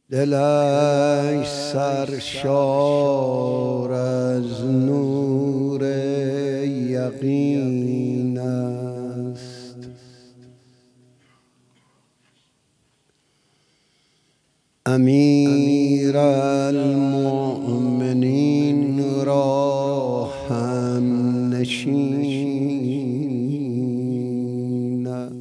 دلش سرشار از نور یقین است، امیر المؤمنین را هم نشین است.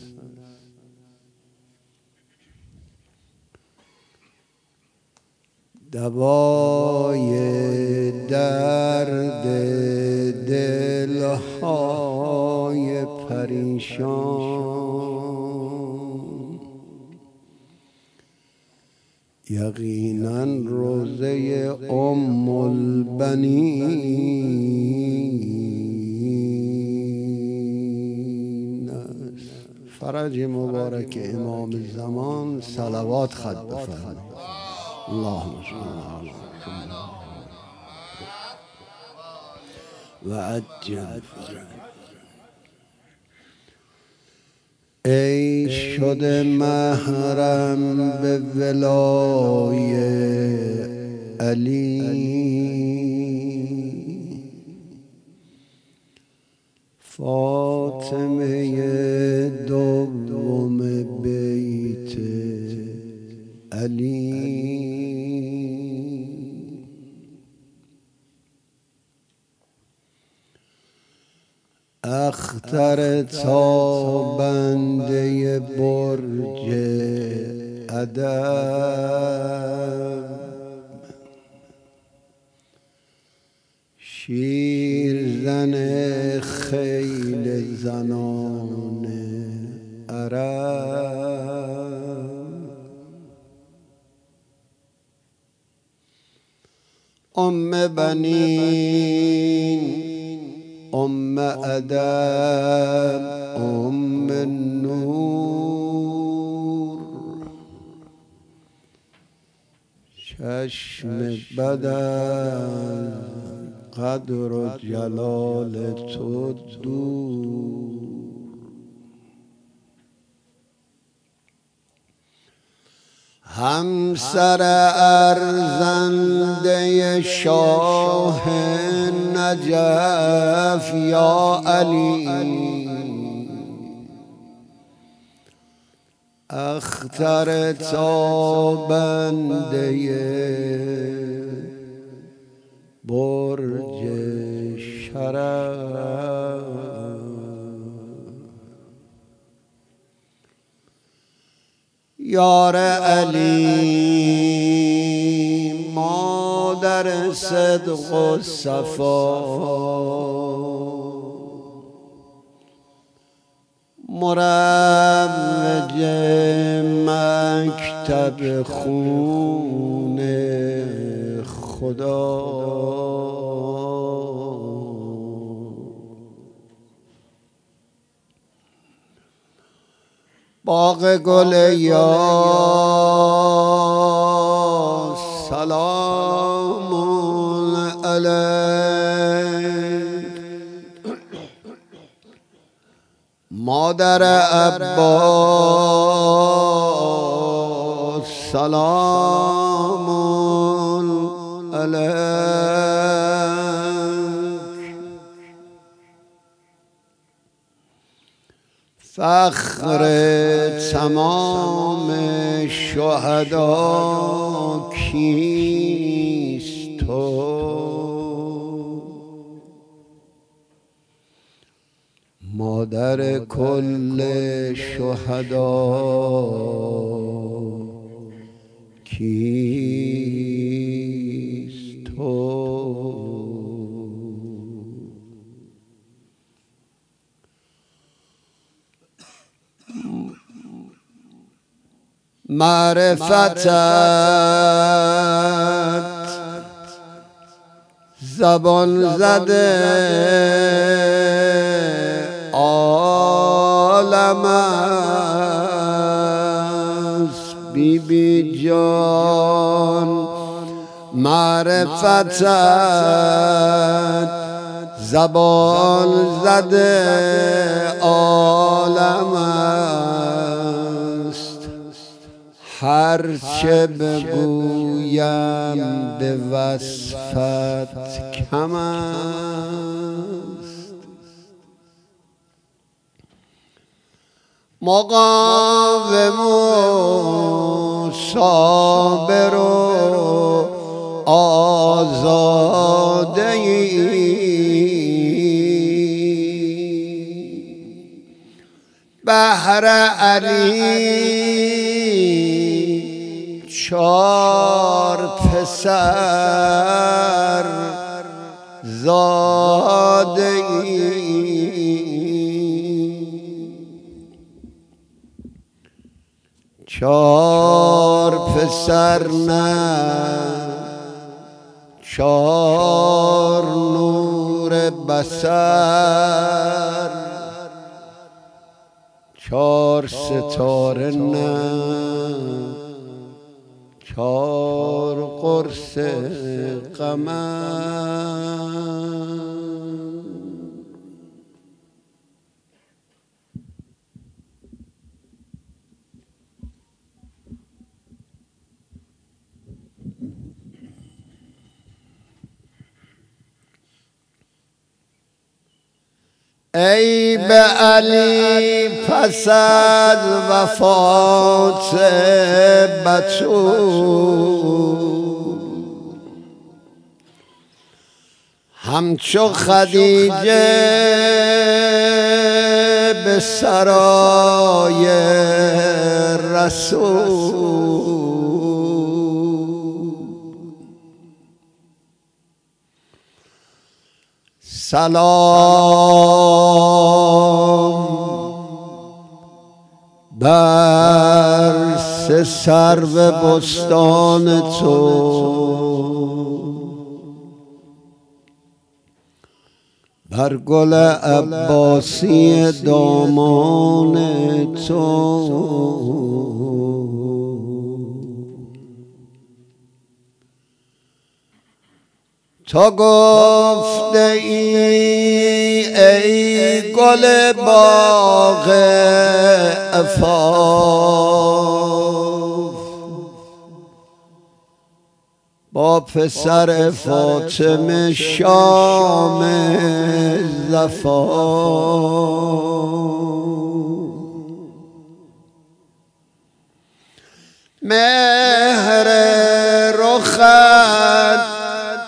دوای درد دلهای پریشان یقیناً روضه ام البنین است. فرج مبارک امام زمان صلوات خط بفرمایید. اللهم صل علی محمد و عجل فرج. ای شده محرم به ولای علی، فاطمه دوم بیت علی. اختر تابنده برج ادب، شیرزن خیل زنان عرب، ام بنین، ام ادب، ام نور، چشم بد از قدر و جلال تو دور. همسر ارزنده شاه نجف یا علی، اختر تابنده برج شرف، یار علی مادر صدق و صفا، مروج مکتب خون خدا، باغ گل یار سلام علیک، مادر عباس سلام علیک، فخر تمام شهدا کیست تو، مادر کل شهدا کیست تو. معرفتت زبان زده عالم است بی بی جان، معرفتت زبان زده عالم است، هرچه بگویم به وصفت کم است، مقاوم و صابر و آزاده ای، بهر علی 4 پسر زاده ای، 4 پسر نه 4 نور بصر، 4 ستاره نه 4 قرص قمر. ای به علی پس از وفات بتول، همچو خدیجه به سرای رسول، سلام بر 3 سرو بستان تو، بر گل عباسی دامان تو، تو گفته ای گل باغ عفاف، با پسر فاطمه شام زفاف، مهر رخت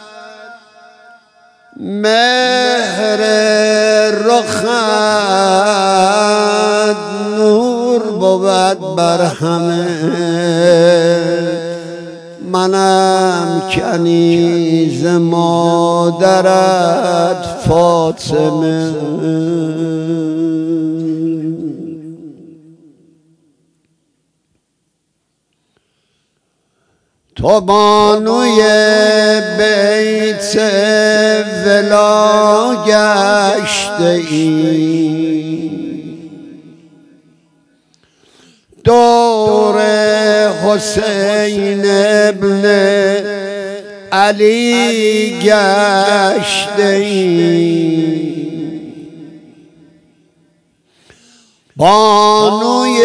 نور بود بر همه، منم کنیز مادرت فاطمه، تو بانوی بیت ولا گشته ای، دور حسین ابن علی گشته ای، بانوی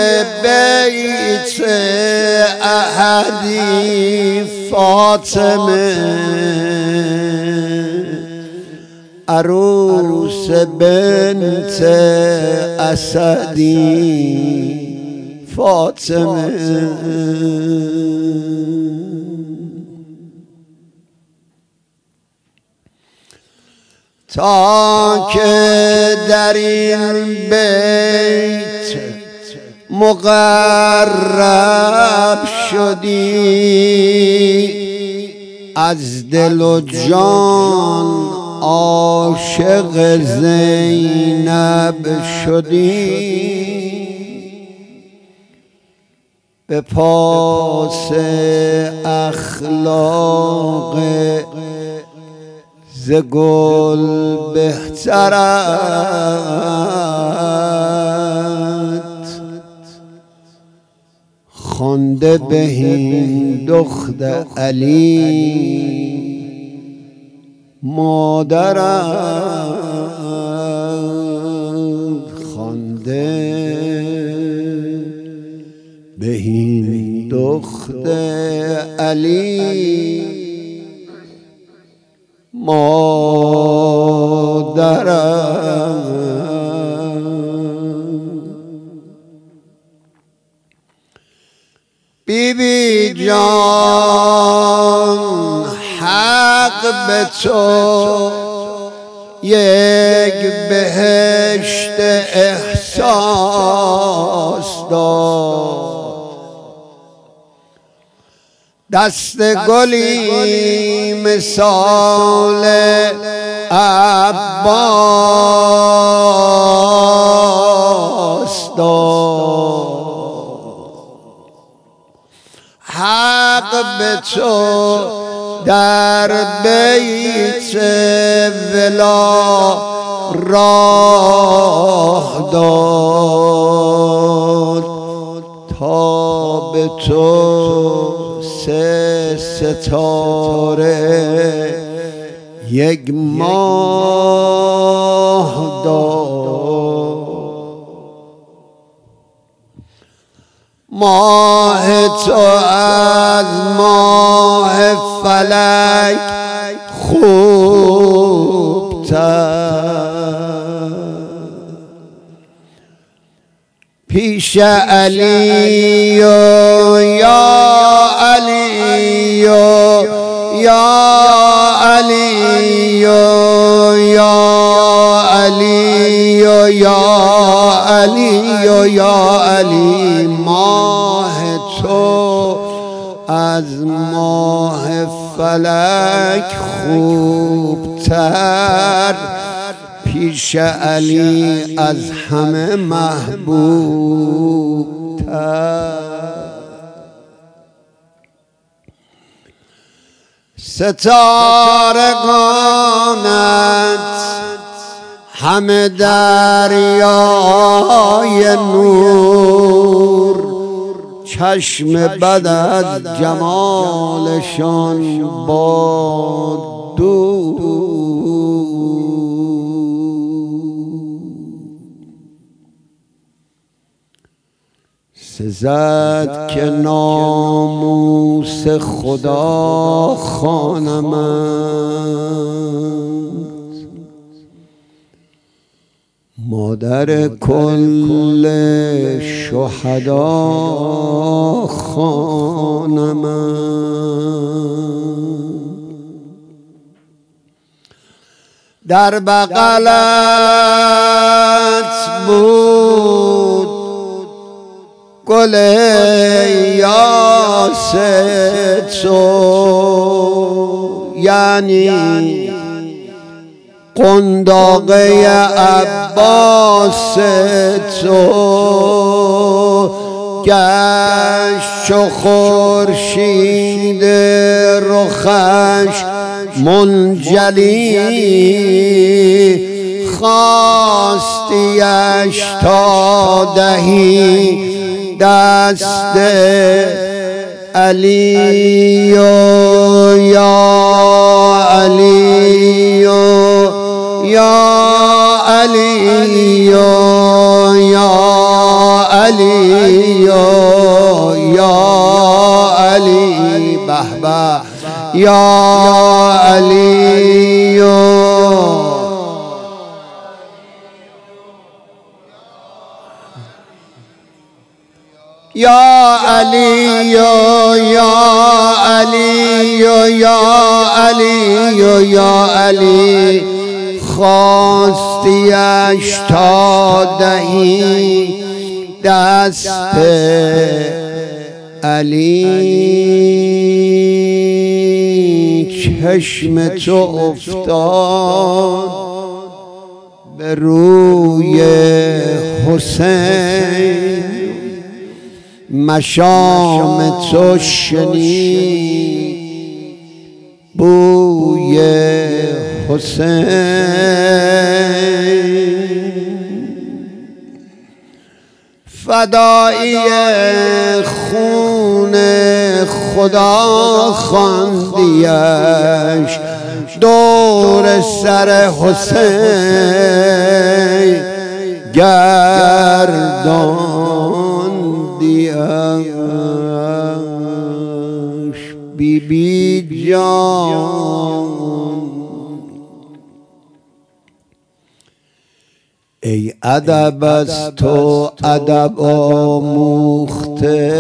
بیت احدی فاطمه، عروس بنت اسدی فاطمه، تا که در این بیت مقرب شدی، از دل و جان عاشق زینب شدی، به پاس اخلاق ز گل بهترت، خوانده بهین دختر علی مادرت، خوانده بهین دختر علی مادرم بیبی جان حق به تو یک بهشت احساس داد دست گلی مثال عباس داد حق به تو در بیت ولا راه داد تا به تو سه ستاره یک ماه داد ماه تو از ماه فلک خوبتر پیش علی یا علی یا علی یا علی یا علی یا علی ماه تو از ماه فلک خوبتر پیش علی از همه محبوبتر ستارگانت همه دریای نور چشم بد از جمالشان با دور سزد که ناموس خدا خوانمند مادر کل شهدا خوانمند در بغلت بود گل یاس تو یعنی قنداقه عباس تو گشت و خورشید رخش منجلی خواستیش تا دهی دست علی یا علی یا علی یا علی یا علی به به یا علی یا علی یا علی یا علی یا علی خواستیش تا دهی دست علی چشم تو افتاد به روی حسین مشام تو شنید بوی حسین فدایی خون خدا خواندیش دور سر حسین گرداندیم بی جان. ای ادب از تو ادب آموخته،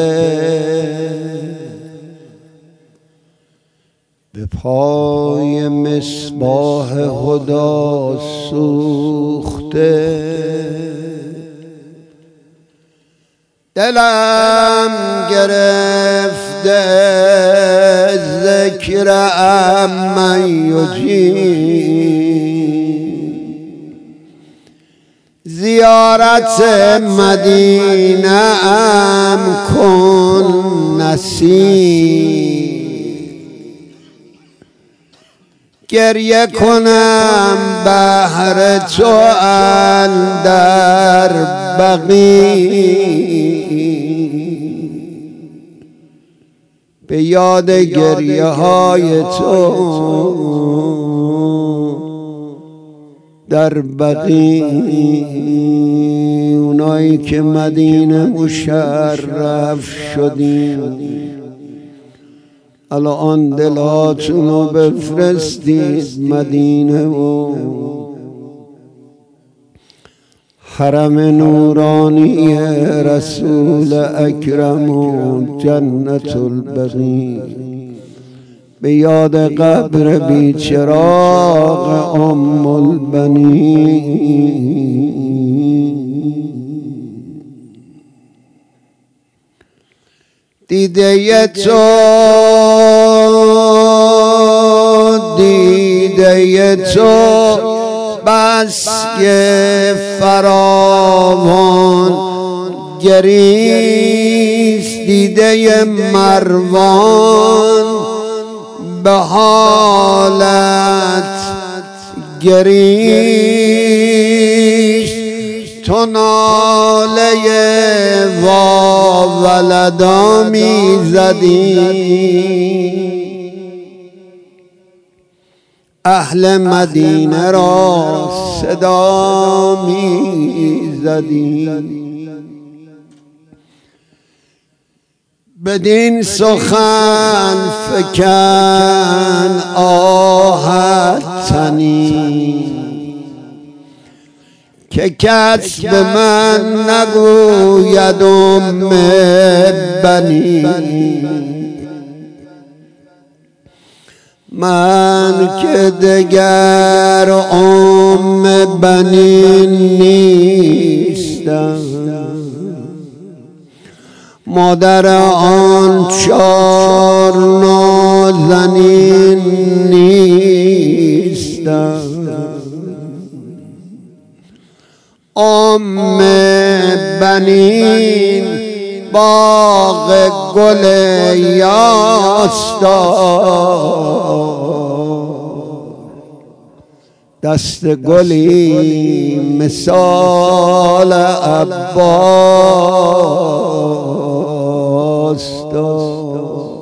به پای مصباح هدی سوخته. دلم گرفته ذکر من یجیب، زیارت مدینه ام کن نصیب. گریه کنم بهر تو اندر بقیع، به یاد گریه های تو در بقیع. اونایی که مدینه مشرف شدیم الان دلاتونو بفرستید مدینه و حرم نورانی رسول اکرم و جنت البقیع، به یاد قبر بیچراغ ام البنین. دیده تو بس که فراوان گریست، دیده مروان به حالت گریست. تو ناله وا ولدا می زدی، اهل مدینه را صدا می زدی. بدین سخن فکن آهت تنی، که کس به من نگوید ام بنی. من که دگر ام بنی نیستم، مادر آن 4 نازنین نیستم. ام بنین باغ گل یاسدار، دست گلی مثال عباس دار.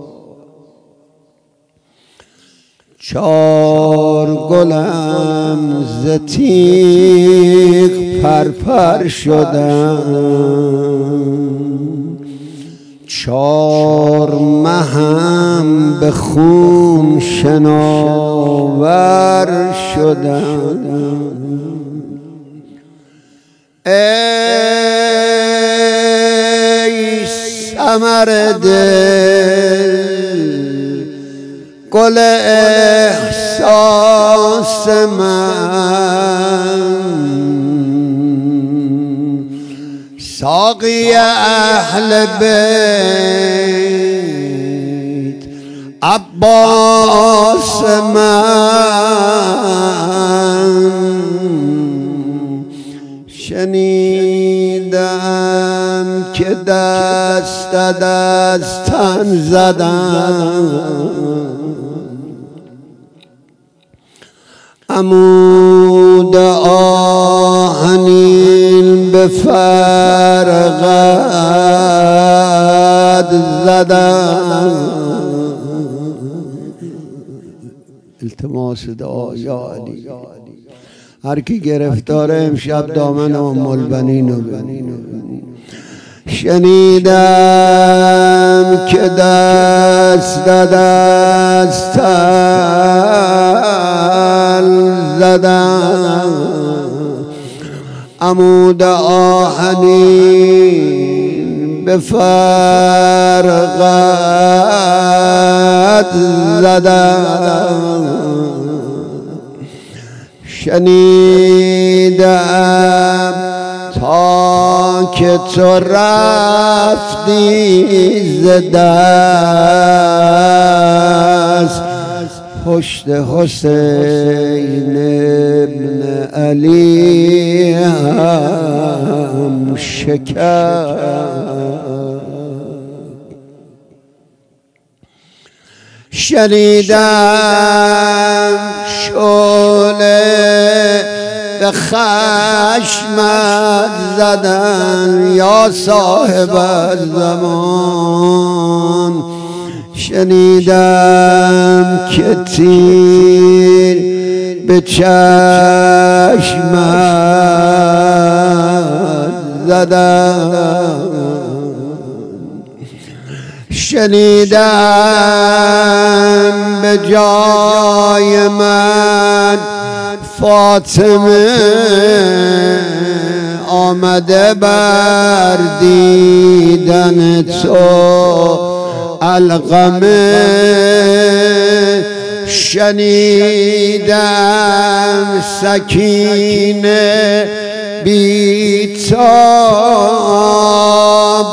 4 گلم ز تیغ پرپر شدم، 4 مهم به خون شناور شدم. ای ثمر دل گل احساس من، ساقی اهل بیت عباس من. شنیدم که دست از تن زدم، عمود آهنین به فرقد زدم. التماس دعا یا علی، هر کی گرفتار امشب دامن ام البنین رو ببین. شنیدم که دست دست زدم عمود آهنین به فرقت زدم شنیدم تا که تو رفتی ز دست پشت حسین ابن علی هم شکست شنیدم شعله به خشمت زدن یا صاحب الزمان شنیدم که تیر به چشمت زدن شنیدم به جای من فاطمه آمده بر دیدن تو علقمه شنیدم سکینه بی‌تاب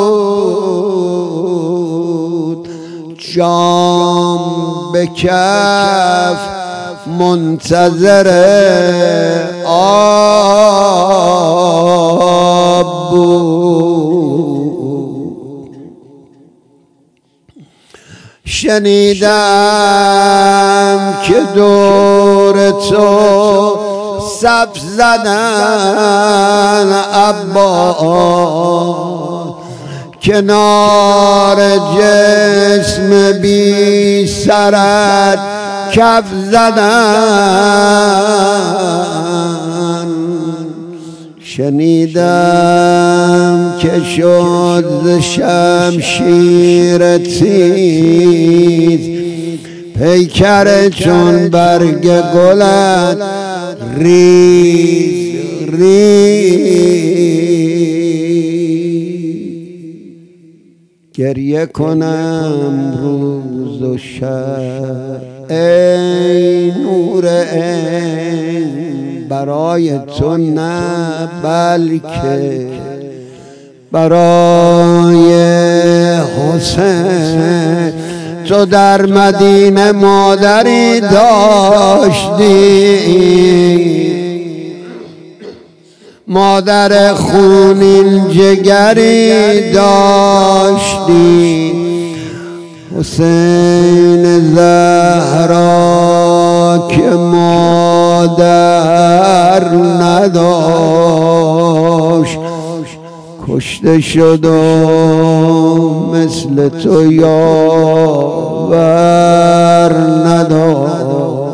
بود جام به کف منتظر آب بود شنیدم که دور تو صف زدن عباس کنار جسم بی سرت کف زدن شنیدم که شد ز شمشیر تیز پیکر چون برگ گلت ریز گریه کنم روز و شب ای نور عین برای تو نه بلکه برای حسین تو در مدینه مادری داشتی مادر خونین جگری داشتی حسین زهرا که مادر نداشت کشته شد و مثل تو یاور نداشت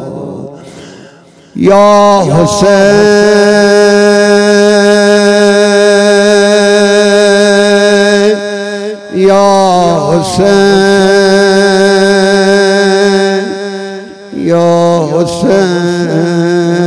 یا حسین یا حسین یا حسین